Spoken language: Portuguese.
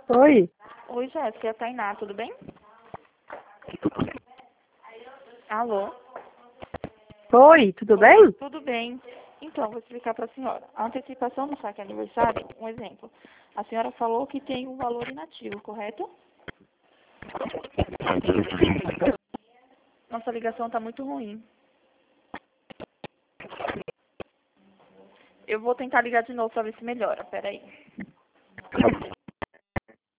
Oi. Oi, Jéssica, é a Tainá, tudo bem? Alô? Oi, tudo Oi, bem? tudo bem. Então, vou explicar para a senhora. A antecipação do saque aniversário, um exemplo. A senhora falou que tem um valor inativo, correto? Nossa ligação está muito ruim. Eu vou tentar ligar de novo para ver se melhora. Pera aí.